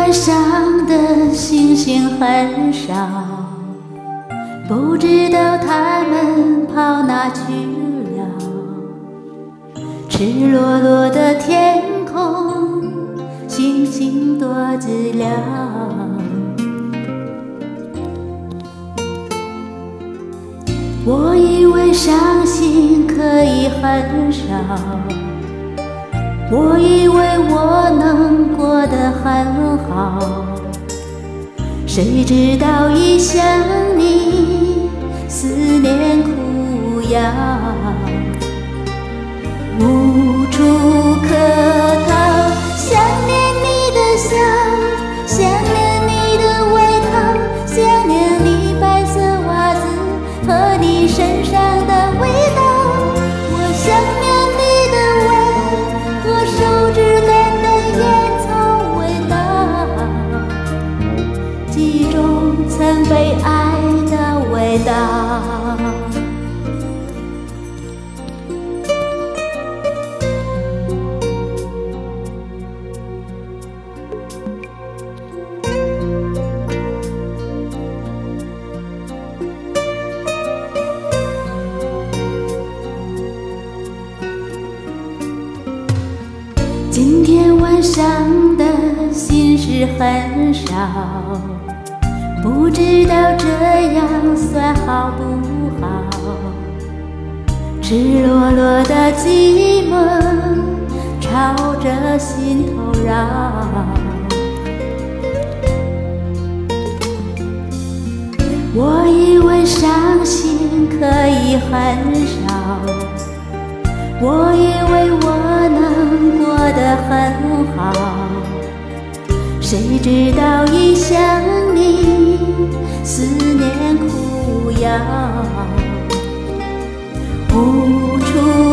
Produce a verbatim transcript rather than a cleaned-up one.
晚上的星星很少，不知道它们跑哪去了。赤裸裸的天空，星星多寂寥。我以为伤心可以很少，我以为我能过得很好，谁知道一想你，思念苦药，无处可逃。想念你的笑，想念你的味道，想念你白色袜子和你身上的味道。我想念你的吻和手指干的烟草味道，记忆中曾被爱的味道。今天晚上的心事很少，不知道这样算好不好。赤裸裸的寂寞朝着心头绕，我以为伤心可以很少，我以为我能过得很好，谁知道一想你，思念苦药，无处